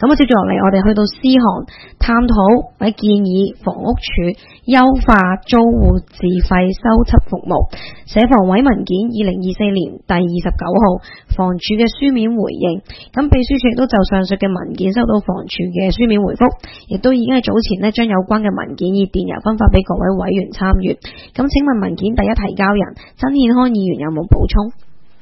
咁接住落嚟，我哋去到 C 項，探討或者建議房屋署優化租戶自費修葺服務。社房委文件2024年第29號，房署嘅書面回應。咁秘書處亦都就上述嘅文件收到房署嘅書面回覆，亦都已經係早前呢將有關嘅文件以電郵分發俾各位委員參閱。咁請問文件第一提交人曾憲康議員有冇補充？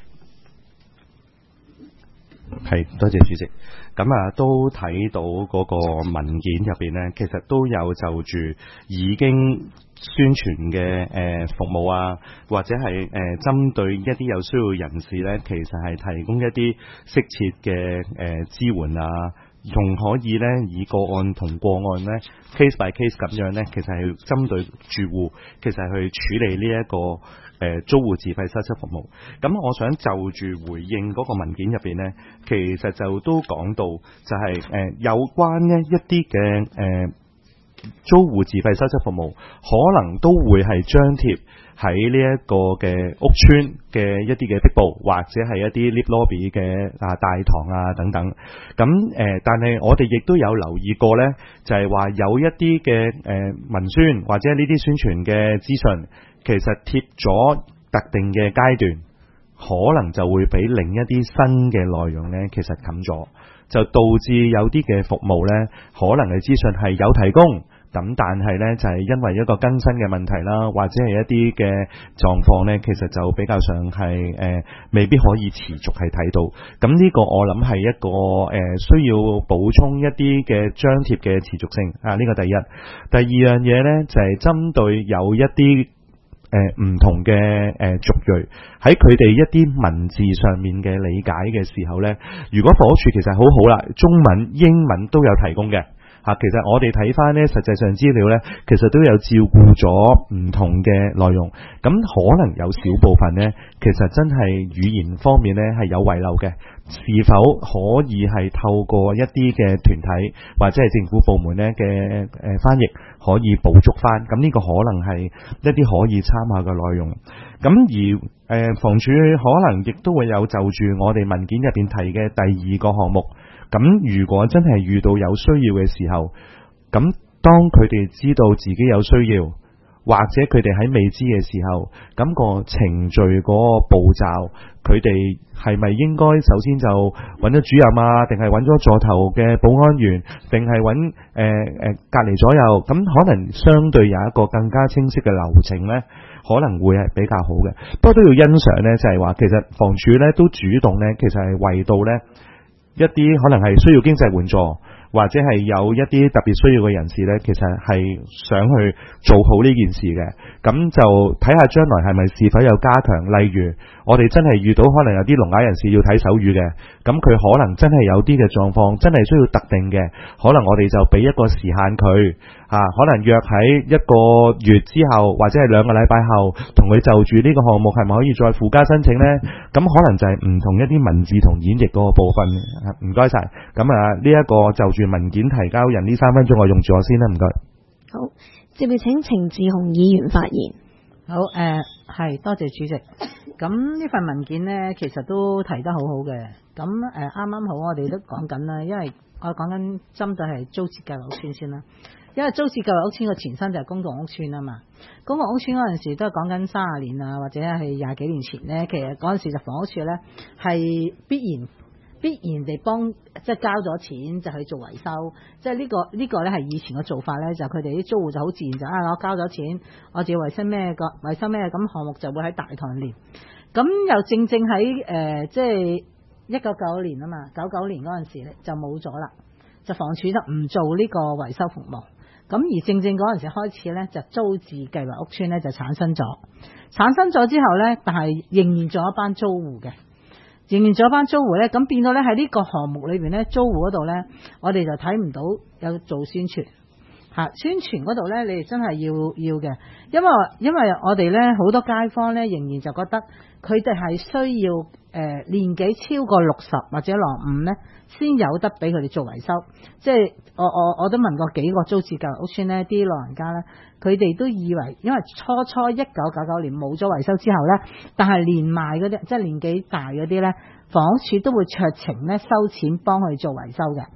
係，多謝主席。咁都睇到嗰個文件入邊呢，其實都有就住已經宣傳嘅服務啊，或者係針對一啲有需要人士呢，其實係提供一啲適切嘅支援啊，仲可以呢以個案同個案呢 case by case 咁樣呢，其實係針對住戶，其實係去處理呢一個租戶自費修葺服務。咁我想就住回應嗰個文件入邊呢，其實就都講到就係有關呢一啲嘅租戶自費修葺服務，可能都會係張貼喺呢一個嘅屋邨嘅一啲嘅壁報，或者係一啲 lift lobby 嘅大堂啊等等。咁但係我哋亦都有留意過呢，就係話有一啲嘅文宣或者呢啲宣傳嘅資訊，其實貼咗特定嘅階段，可能就會俾另一啲新嘅內容呢，其實冚咗，就導致有啲嘅服務呢，可能嘅資訊係有提供。咁但係呢，就係因為一個更新嘅問題啦，或者係一啲嘅狀況呢，其實就比較上係未必可以持續係睇到。咁呢個我諗係一個需要補充一啲嘅張貼嘅持續性啊。呢個第一。第二樣嘢呢，就係針對有一啲唔同嘅族裔喺佢哋一啲文字上面嘅理解嘅時候呢，如果房屋署其實好好啦，中文、英文都有提供嘅。其實我哋睇翻呢，實際上資料呢，其實都有照顧咗唔同嘅內容。咁可能有少部分呢，其實真係語言方面呢係有遺漏嘅。是否可以係透過一啲嘅團體或者係政府部門呢嘅翻譯，可以補足翻？咁呢個可能係一啲可以參考嘅內容。咁而房署可能亦都會有就住我哋文件入邊提嘅第二個項目。咁如果真係遇到有需要嘅時候，咁當佢哋知道自己有需要，或者佢哋喺未知嘅時候，咁個程序嗰個步驟，佢哋係咪應該首先就揾咗主任啊，定係揾咗座頭嘅保安員，定係揾隔離左右？咁可能相對有一個更加清晰嘅流程呢，可能會係比較好嘅。不過都要欣賞呢，就係話其實房署呢都主動呢，其實係為到呢一啲可能係需要經濟援助，或者係有一啲特別需要嘅人士呢，其實係想去做好呢件事嘅。咁就睇下將來係咪是否有加強，例如我哋真係遇到可能有啲聾啞人士要睇手語嘅，咁佢可能真係有啲嘅狀況真係需要特定嘅，可能我哋就俾一個時限佢可能約喺1個月之後，或者係2個禮拜後，同佢就住呢個項目係咪可以再附加申請呢？咁可能就係唔同一啲文字同演繹嗰個部分。唔該晒。咁呢一個就住文件提交人呢3分鐘，我用住我先啦，唔該。 好，接住請程志雄議員發言。 好，係多謝主席。咁呢份文件呢，其實都提得好好嘅。咁啱啱好，我哋都講緊啦，因為我講緊針對係租置計劃屋邨先啦。因為租置計劃屋邨個前身就係公共屋邨啊嘛。公共屋邨嗰陣時都係講緊30年啊，或者係20幾年前呢，其實嗰陣時就房屋署呢係必然地幫即係交咗錢就去做維修，即係呢個咧係以前嘅做法咧，就佢哋啲租戶就好自然就我交咗錢，我自己維修咩咁項目就會喺大堂連。咁又正喺即係1999年啊嘛，99年嗰陣時咧就冇咗啦，就房署就唔做呢個維修服務。咁而正嗰陣時開始咧，就租置計劃屋邨咧就產生咗之後咧，但係仍然仲有一班租戶嘅。仍然仲有班租戶咧，咁變到咧喺呢個項目裏邊咧，租戶嗰度咧，我哋就睇唔到有做宣傳宣傳嗰度咧，你哋真係要嘅，因為我哋咧好多街坊咧，仍然就覺得佢哋係需要年紀超過60或者65咧，先有得俾佢哋做維修。即係我都問過幾個租置計劃屋邨咧，啲老人家咧，佢哋都以為，因為初1999年冇咗維修之後咧，但係連埋嗰啲即係年紀大嗰啲咧，房屋署都會酌情咧收錢幫佢做維修嘅。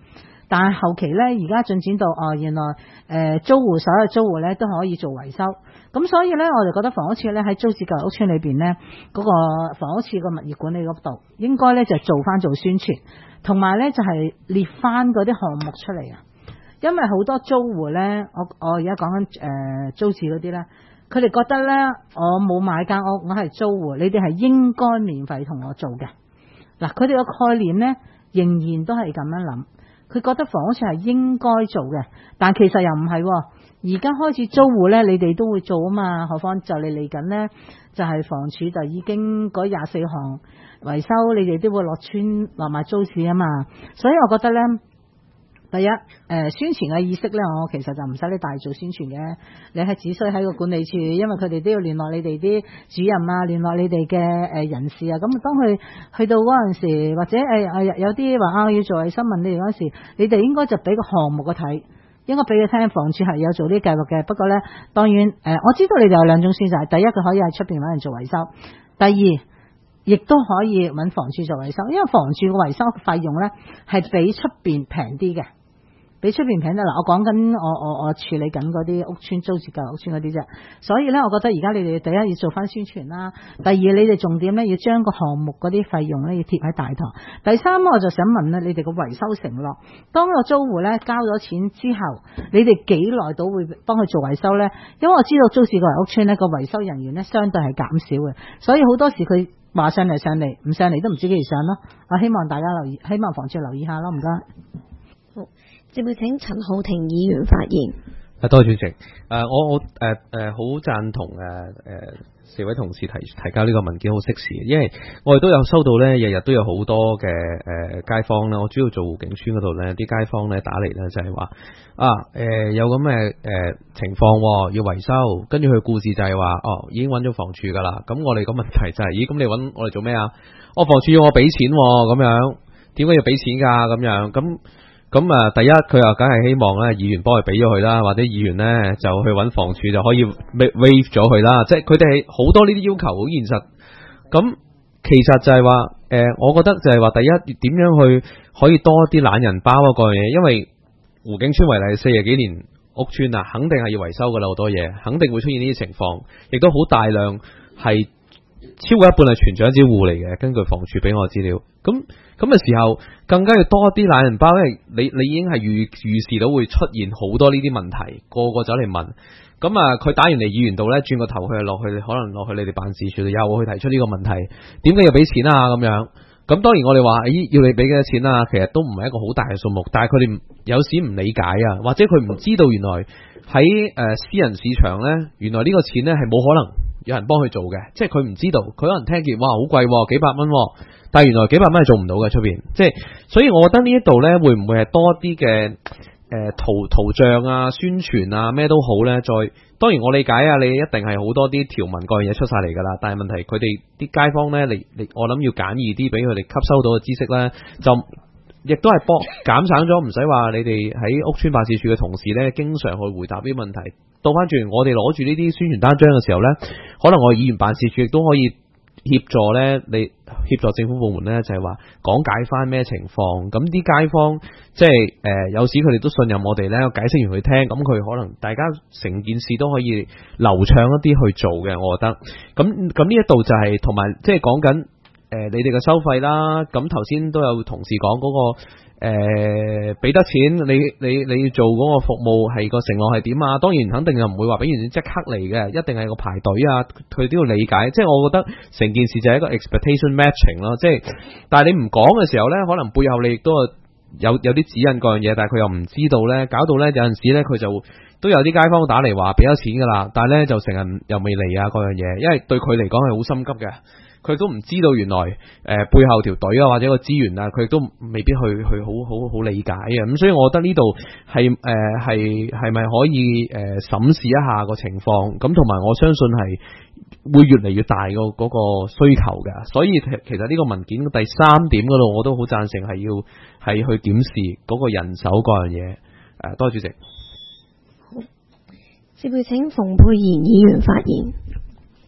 但係後期咧，而家進展到原來租戶所有租戶咧都可以做維修，咁所以咧我就覺得房屋署咧喺租置計劃屋邨裏邊咧嗰個房屋署個物業管理嗰度應該咧就做宣傳，同埋咧就係列翻嗰啲項目出嚟啊，因為好多租戶咧，我而家講緊租置嗰啲咧，佢哋覺得咧我冇買間屋，我係租戶，你哋係應該免費同我做嘅。嗱，佢哋個概念咧仍然都係咁樣諗。佢覺得房屋署係應該做嘅，但其實又唔係。而家開始租戶咧，你哋都會做啊嘛。何況就你嚟緊咧，就係房署就已經嗰24項維修，你哋都會落村落埋租市啊嘛。所以我覺得咧，第一宣傳嘅意識咧，我其實就唔使你大做宣傳嘅，你係只需喺個管理處，因為佢哋都要聯絡你哋啲主任啊，聯絡你哋嘅人士啊。咁當佢去到嗰陣時，或者有啲話我要做衛生問你哋嗰陣時，你哋應該就俾個項目佢睇，應該俾佢聽房署係有做啲計劃嘅。不過咧，當然我知道你哋有兩種選擇，第一佢可以喺出邊揾人做維修，第二亦都可以揾房署做維修，因為房署嘅維修費用咧係比出邊平啲嘅。比出邊平得嗱，我講緊我處理緊嗰啲屋邨租置計劃屋邨嗰啲啫，所以咧，我覺得而家你哋第一要做翻宣傳啦，第二你哋重點咧要將個項目嗰啲費用咧要貼喺大堂，第三我就想問咧，你哋個維修承諾，當個租戶咧交咗錢之後，你哋幾耐到會幫佢做維修咧？因為我知道租置計劃屋邨咧個維修人員咧相對係減少嘅，所以好多時佢話上嚟，唔上嚟都唔知幾時上咯。我希望大家留意，希望房署留意下咯，唔該。 好，接會請陳浩庭議員發言。 多謝主席。我好贊同四位同事提交呢個文件好適時，因為我哋都有收到咧，日日都有好多嘅街坊咧。我主要做湖景村嗰度咧，啲街坊咧打嚟咧就係話有咁嘅情況要維修，跟住佢故事就係話已經揾咗房署噶啦。咁我哋個問題就係咁你揾我哋做咩啊？房署要我俾錢咁樣，點解要俾錢㗎？咁樣咁第一佢又梗係希望咧議員幫佢俾咗佢啦，或者議員咧就去揾房署就可以 waive 咗佢啦，即係佢哋係好多呢啲要求好現實。咁其實就係話我覺得就係話第一點樣去可以多啲懶人包嗰樣嘢，因為湖景村為例40幾年屋邨啊，肯定係要維修噶啦，好多嘢肯定會出現呢啲情況，亦都好大量係超過一半係全長者戶嚟嘅，根據房署俾我資料。咁嘅時候，更加要多啲懶人包，因為你已經係預示到會出現好多呢啲問題，個個走嚟問。咁佢打完嚟議員度咧，轉個頭佢就落去，可能落去你哋辦事處度又去提出呢個問題，點解要俾錢啊？咁樣。咁當然我哋話，要你俾幾多錢啊？其實都唔係一個好大嘅數目，但係佢哋有時唔理解啊，或者佢唔知道原來喺私人市場咧，原來呢個錢咧係冇可能有人幫佢做嘅，即係佢唔知道，佢可能聽見哇好貴，幾百蚊，但係原來幾百蚊係做唔到嘅出邊，即係所以我覺得呢一度咧會唔會係多啲嘅圖像啊、宣傳啊咩都好咧，再當然我理解啊，你一定係好多啲條文各樣嘢出晒嚟噶啦，但係問題佢哋啲街坊咧，你我諗要簡易啲俾佢哋吸收到嘅知識咧，就亦都係減省咗，唔使話你哋喺屋邨辦事處嘅同事咧，經常去回答呢啲問題。倒翻轉，我哋攞住呢啲宣傳單張嘅時候咧，可能我哋議員辦事處亦都可以協助咧，你協助政府部門咧，就係話講解翻咩情況。咁啲街坊即係有時佢哋都信任我哋咧，解釋完佢聽，咁佢可能大家成件事都可以流暢一啲去做嘅，我覺得。咁呢一度就係同埋即係講緊你哋嘅收費啦。咁頭先都有同事講嗰個俾得錢，你做嗰個服務係個承諾係點啊？當然肯定就唔會話俾完錢即刻嚟嘅，一定係個排隊啊，佢都要理解。即係我覺得成件事就係一個 expectation matching 咯。即係但係你唔講嘅時候呢，可能背後你亦都有啲指引嗰樣嘢，但係佢又唔知道呢，搞到呢有陣時呢佢就都有啲街坊打嚟話俾咗錢噶啦，但係呢就成日又未嚟啊嗰樣嘢，因為對佢嚟講係好心急嘅。佢都唔知道原來背後條隊啊或者個資源啊，佢都未必去好理解啊。咁所以我覺得呢度係咪可以審視一下個情況，咁同埋我相信係會越嚟越大個嗰個需求嘅。所以其實呢個文件第3點嗰度我都好贊成係去檢視嗰個人手嗰樣嘢。多謝主席。 好，接會請馮沛然議員發言。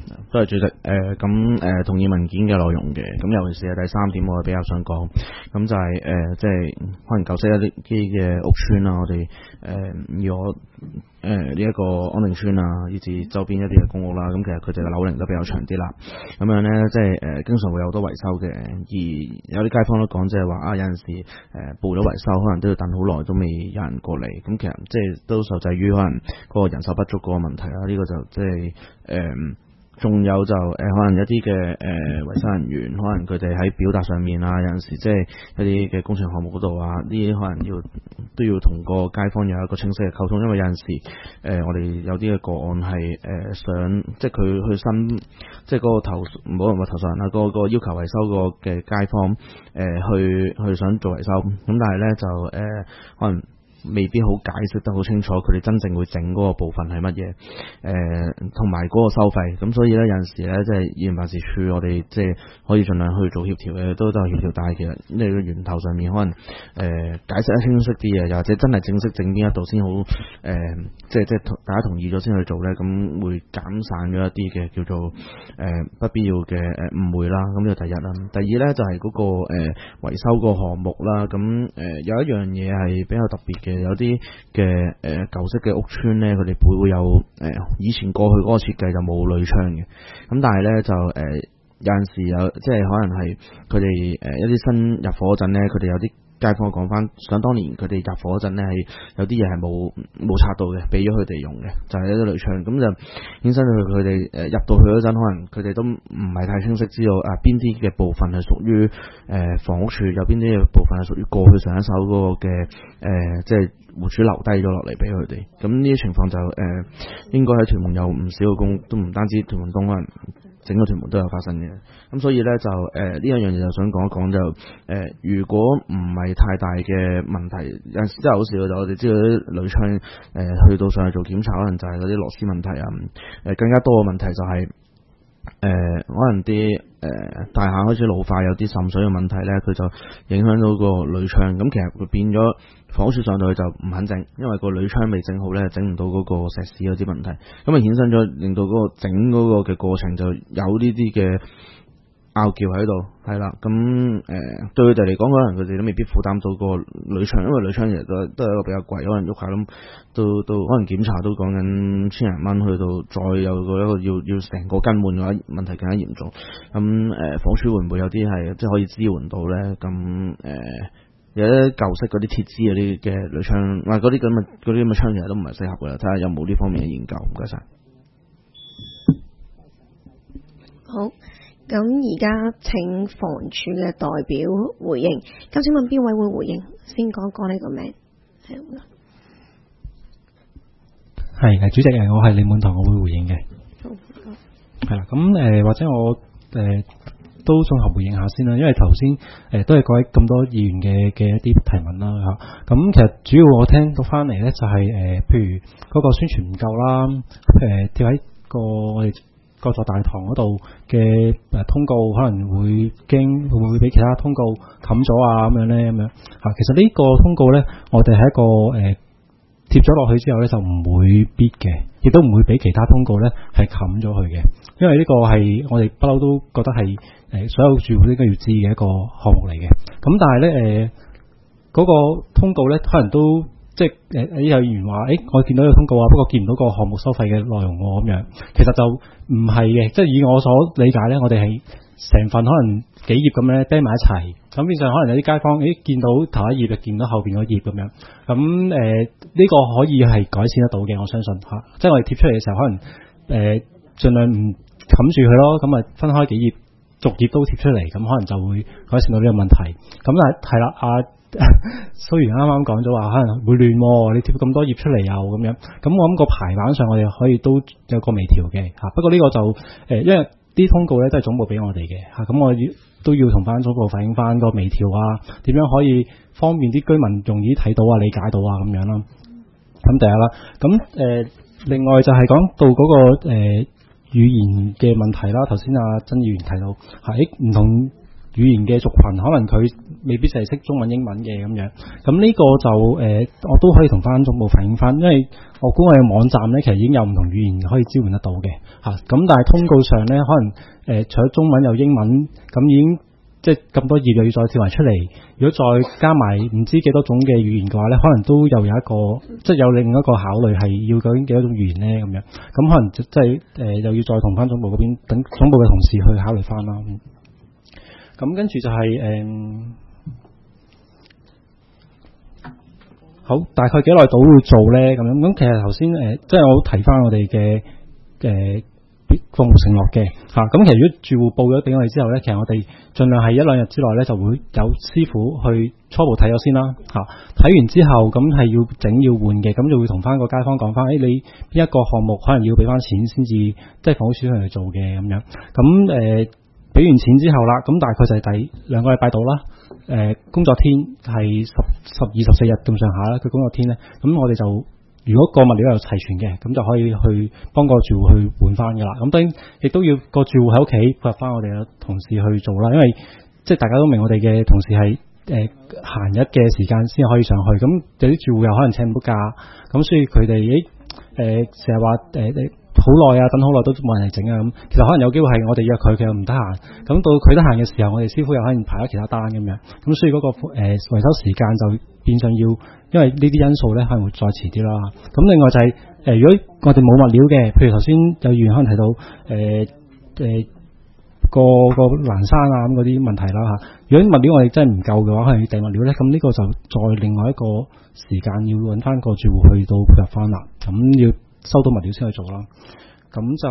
多謝主席。咁同意文件嘅內容嘅，咁尤其是係第三點，我比較想講，咁就係即係可能舊式一啲嘅屋邨啦，我哋如果呢一個安定邨啊，以至周邊一啲嘅公屋啦，咁其實佢哋嘅樓齡都比較長啲啦。咁樣咧，即係經常會有好多維修嘅，而有啲街坊都講，即係話有陣時報咗維修，可能都要等好耐都未有人過嚟。咁其實即係都受制於可能嗰個人手不足嗰個問題啦。呢個就即係仲有就可能一啲嘅維修人員，可能佢哋喺表達上面啊，有陣時即係一啲嘅工程項目嗰度啊，呢啲可能都要同個街坊有一個清晰嘅溝通，因為有陣時我哋有啲嘅個案係想即係佢去申，即係嗰個唔好話投訴人啦，個要求維修個嘅街坊去想做維修，咁但係咧就可能未必好解釋得好清楚，佢哋真正會整嗰個部分係乜嘢，同埋嗰個收費。咁所以咧有陣時咧，即係議員辦事處，我哋即係可以盡量去做協調嘅，都係協調。但係其實呢個源頭上面可能解釋得清晰啲嘅，又或者真係正式整邊一度先好，即係大家同意咗先去做咧，咁會減散咗一啲嘅叫做不必要嘅誤會啦。咁呢個第一啦。第二咧就係嗰個維修個項目啦。咁有一樣嘢係比較特別嘅。有啲嘅舊式嘅屋邨咧，佢哋會有以前過去嗰個設計就冇鋁窗嘅，咁但係咧就有陣時有即係可能係佢哋一啲新入伙嗰陣咧，佢哋有啲街坊講翻，想當年佢哋入伙嗰陣咧係有啲嘢係冇拆到嘅，俾咗佢哋用嘅，就係一啲鋁窗，咁就衍生到佢哋入到去嗰陣，可能佢哋都唔係太清晰知道邊啲嘅部分係屬於房屋署，有邊啲嘅部分係屬於過去上一手嗰個嘅即係戶主留低咗落嚟俾佢哋。咁呢啲情況就應該喺屯門有唔少嘅工，都唔單止屯門東，可能整個屯門都有發生嘅。咁所以咧就呢一樣嘢就想講一講，就如果唔係太大嘅問題，有陣時真係好笑，就我哋知道啲鋁窗去到上去做檢查，可能就係嗰啲螺絲問題啊，更加多嘅問題就係可能啲大廈開始老化，有啲滲水嘅問題咧，佢就影響到個鋁窗。咁其實佢變咗房屋署上到去就唔肯整，因為個鋁窗未整好咧，整唔到嗰個石屎嗰啲問題，咁啊衍生咗令到嗰個整嗰個嘅過程就有呢啲嘅拗撬喺度，係啦。咁對佢哋嚟講，可能佢哋都未必負擔到個鋁窗，因為鋁窗其實都係一個比較貴，可能喐下咁都可能檢查都講緊千零蚊，去到再有一個要成個更換嘅話，問題更加嚴重。咁房署會唔會有啲係即係可以支援到咧？咁有啲舊式嗰啲鐵枝嗰啲嘅鋁窗，嗰啲咁嘅窗其實都唔係適合嘅啦。睇下有冇呢方面嘅研究。唔該晒。 好。咁而家請房署嘅代表回應，咁請問邊位會回應？先講你個名。 係主席，我係李滿堂，我會回應嘅。 好， 係啦，咁或者我都綜合回應下先啦，因為頭先都係各位咁多議員嘅一啲提問啦嚇。咁其實主要我聽到翻嚟咧就係譬如嗰個宣傳唔夠啦，貼喺個我哋各座大堂嗰度嘅通告可能會唔會俾其他通告冚咗啊咁樣咧咁樣嚇。其實呢個通告咧，我哋係一個貼咗落去之後咧就唔會必嘅，亦都唔會俾其他通告咧係冚咗佢嘅，因為呢個係我哋不嬲都覺得係所有住戶都應該要知嘅一個項目嚟嘅。咁但係咧嗰個通告咧可能都即係有議員話我見到有通告啊，不過見唔到個項目收費嘅內容喎咁樣。其實就唔係嘅，即係以我所理解咧，我哋係成份可能幾頁咁咧釘埋一齊，咁變相可能有啲街坊見到頭一頁就見到後邊嗰頁咁樣。咁呢個可以係改善得到嘅，我相信嚇。即係我哋貼出嚟嘅時候，可能盡量唔冚住佢咯，咁啊分開幾頁，逐頁都貼出嚟，咁可能就會改善到呢個問題。咁但係啦，蘇源啱啱講咗話，可能會亂，你貼咁多頁出嚟又咁樣。咁我諗個排版上我哋可以都有個微調嘅嚇。不過呢個就因為啲通告咧都係總部俾我哋嘅嚇，咁我都要同翻總部反映翻個微調啊，點樣可以方便啲居民容易睇到啊、理解到啊咁樣啦。咁第一啦，咁另外就係講到嗰個語言嘅問題啦。頭先阿曾議員提到唔同語言嘅族群，可能佢未必就係識中文英文嘅咁樣。咁呢個就我都可以同翻總部反映翻，因為我估我嘅網站咧其實已經有唔同語言可以支援得到嘅嚇。咁但係通告上咧，可能除咗中文有英文，咁已經即係咁多頁又要再跳埋出嚟。如果再加埋唔知幾多種嘅語言嘅話咧，可能都又有一個即係有另一個考慮係要究竟幾多種語言咧咁樣。咁可能即係又要再同翻總部嗰邊等總部嘅同事去考慮翻啦。咁跟住就係好，大概幾耐到會做咧咁樣？咁其實頭先即係我提翻我哋嘅服務承諾嘅嚇。咁其實如果住戶報咗俾我哋之後咧，其實我哋盡量係1-2日之內咧就會有師傅去初步睇咗先啦嚇。睇完之後咁係要整要換嘅，咁就會同翻個街坊講翻，你邊一個項目可能要俾翻錢先至，即係房屋署去做嘅咁樣。咁俾完錢之後啦，咁大概就係第2個禮拜到啦。工作天係12-14日咁上下啦。佢工作天咧，咁我哋就如果個物料有齊全嘅，咁就可以去幫個住戶去換翻噶啦。咁當然亦都要個住戶喺屋企配合翻我哋嘅同事去做啦。因為即係大家都明我哋嘅同事係閒日嘅時間先可以上去，咁有啲住戶又可能請唔到假，咁所以佢哋成日話好耐啊，等好耐都冇人嚟整啊咁。其實可能有機會係我哋約佢，佢又唔得閒。咁到佢得閒嘅時候，我哋師傅又可能排咗其他單咁樣。咁所以嗰個維修時間就變相要，因為呢啲因素咧可能會再遲啲啦。咁另外就係如果我哋冇物料嘅，譬如頭先有議員可能提到個欄山啊咁嗰啲問題啦嚇。如果物料我哋真係唔夠嘅話，可能要訂物料咧，咁呢個就再另外一個時間要揾翻個住戶去到配合翻啦。咁要收到物料先去做啦，咁就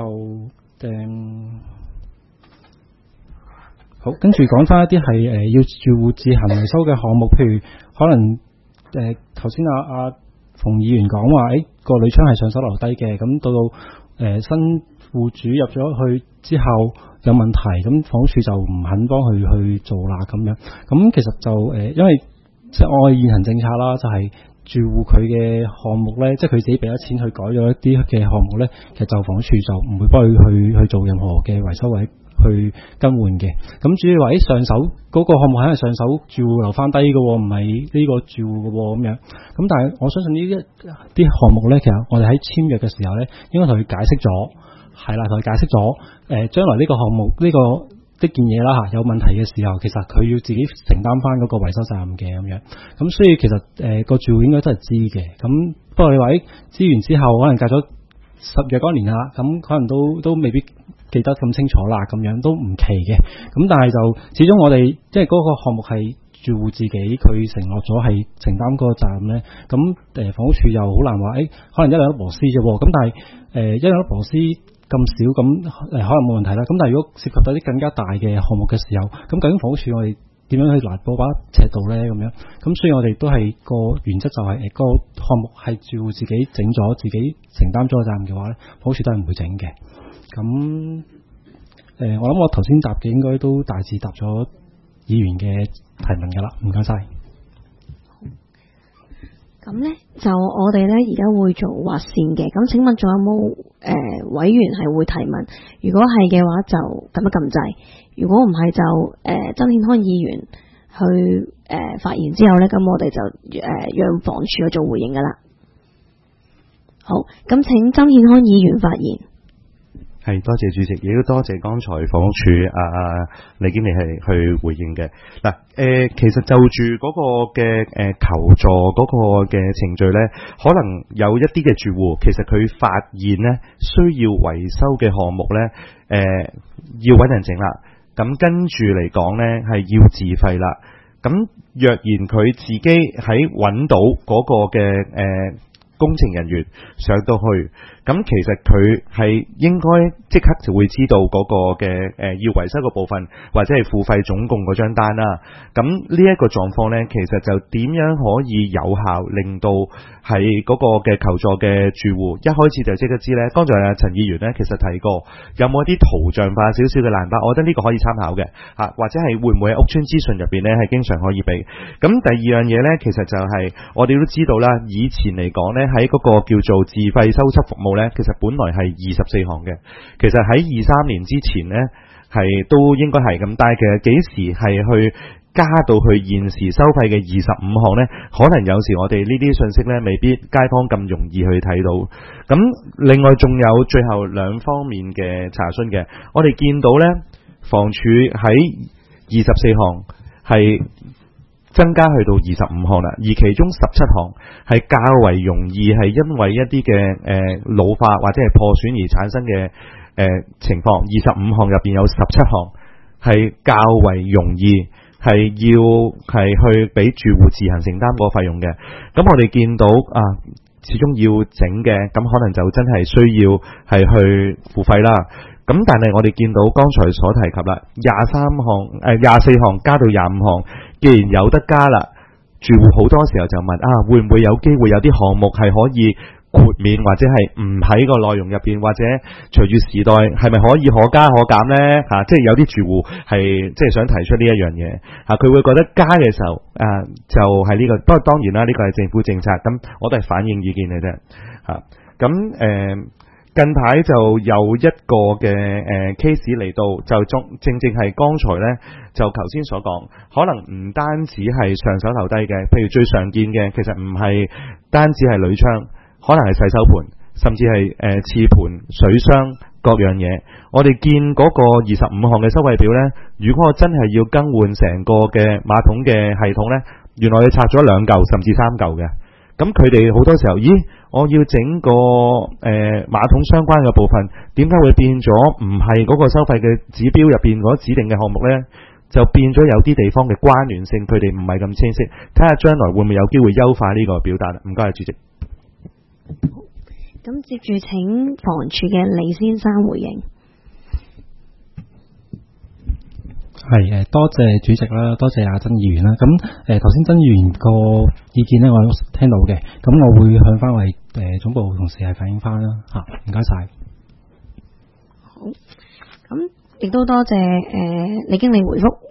好。跟住講翻一啲係要住戶自行維修嘅項目，譬如可能頭先阿馮議員講話，個鋁窗係上手留低嘅，咁到新戶主入咗去之後有問題，咁房屋署就唔肯幫佢去做啦咁樣。咁其實就因為即係我嘅現行政策啦，就係住戶佢嘅項目咧，即係佢自己俾咗錢去改咗一啲嘅項目咧，其實就房署就唔會幫佢去做任何嘅維修或者去更換嘅。咁主要話上手嗰個項目係上手住戶留翻低嘅，唔係呢個住戶嘅咁樣。咁但係我相信呢啲項目咧，其實我哋喺簽約嘅時候咧，應該同佢解釋咗，係啦，同佢解釋咗將來呢個項目呢件嘢啦嚇有問題嘅時候，其實佢要自己承擔翻嗰個維修責任嘅咁樣。咁所以其實個住戶應該都係知嘅。咁不過你話知完之後，可能隔咗10日嗰年啦，咁可能都未必記得咁清楚啦，咁樣都唔奇嘅。咁但係就始終我哋即係嗰個項目係住戶自己佢承諾咗係承擔嗰個責任咧。咁房屋署又好難話可能1-2粒螺絲啫喎。咁但係1-2粒螺絲咁少咁可能冇問題啦。咁但係如果涉及到啲更加大嘅項目嘅時候，咁究竟房屋署我哋點樣去拿嗰把尺度咧？咁樣咁，所以我哋都係個原則就係個項目係住戶自己整咗，自己承擔咗責任嘅話咧，房屋署都係唔會整嘅。咁我諗我頭先答嘅應該都大致答咗議員嘅提問㗎啦，唔該晒。 咁呢，就我哋呢而家會做劃線嘅，咁請問仲有冇委員係會提問？如果係嘅話就撳一撳掣，如果唔係就曾憲康議員去發言之後呢，咁我哋就讓房署去做回應噶啦。好，咁請曾憲康議員發言。 係，多謝主席，亦都多謝剛才房屋署李經理係去回應嘅。嗱，其實就住嗰個嘅求助嗰個嘅程序咧，可能有一啲嘅住戶，其實佢發現咧需要維修嘅項目咧，要揾人整啦。咁跟住嚟講咧，係要自費啦。咁若然佢自己喺揾到嗰個嘅工程人員上到去。咁其實佢係應該即刻就會知道嗰個嘅要維修嘅部分，或者係付費總共嗰張單啦。咁呢一個狀況呢，其實就點樣可以有效令到係嗰個嘅求助嘅住戶一開始就即刻知呢？剛才陳議員呢，其實提過有冇一啲圖像化少少嘅爛巴，我覺得呢個可以參考嘅嚇，或者係會唔會喺屋邨資訊入邊呢係經常可以俾。咁第二樣嘢呢，其實就係我哋都知道啦，以前嚟講呢，喺嗰個叫做自費修葺服務其實本來係24項嘅，其實喺23年之前呢， 係都應該係咁，但係其實幾時係去加到去現時收費嘅25項呢？可能有時我哋呢啲信息呢，未必街坊咁容易去睇到。咁另外仲有最後兩方面嘅查詢嘅，我哋見到呢，房署喺24項係增加去到25項啦，而其中17項係較為容易係因為一啲嘅老化或者係破損而產生嘅情況，25項入邊有17項係較為容易係要係去俾住戶自行承擔個費用嘅。咁我哋見到始終要整嘅，咁可能就真係需要係去付費啦。咁但係我哋見到剛才所提及啦，24項加到25項，既然有得加啦，住戶好多時候就問會唔會有機會有啲項目係可以豁免，或者係唔喺個內容入邊，或者隨住時代係咪可以可加可減呢？即係有啲住戶係即係想提出呢一樣嘢佢會覺得加嘅時候就係呢個，不過當然啦，呢個係政府政策，咁我都係反映意見嘅啫咁近排就有一個嘅case 嚟到，就正係剛才呢，就頭先所講，可能唔單止係上手留低嘅，譬如最常見嘅，其實唔係單止係鋁窗，可能係洗手盆，甚至係廁盆、水箱各樣嘢。我哋見嗰個25項嘅收費表呢，如果我真係要更換成個嘅馬桶嘅系統呢，原來要拆咗2嚿甚至3嚿嘅。咁佢哋好多時候，我要整個馬桶相關嘅部分，點解會變咗唔係嗰個收費嘅指標入邊嗰指定嘅項目呢？就變咗有啲地方嘅關聯性，佢哋唔係咁清晰。睇下將來會唔會有機會優化呢個表達。唔該，主席。 咁接住請房署嘅李先生回應。 係多謝主席啦，多謝阿曾議員啦。咁頭先曾議員個意見呢，我都聽到嘅。咁我會向翻為總部同事係反映翻啦。唔該晒。 好，咁亦都多謝李經理回覆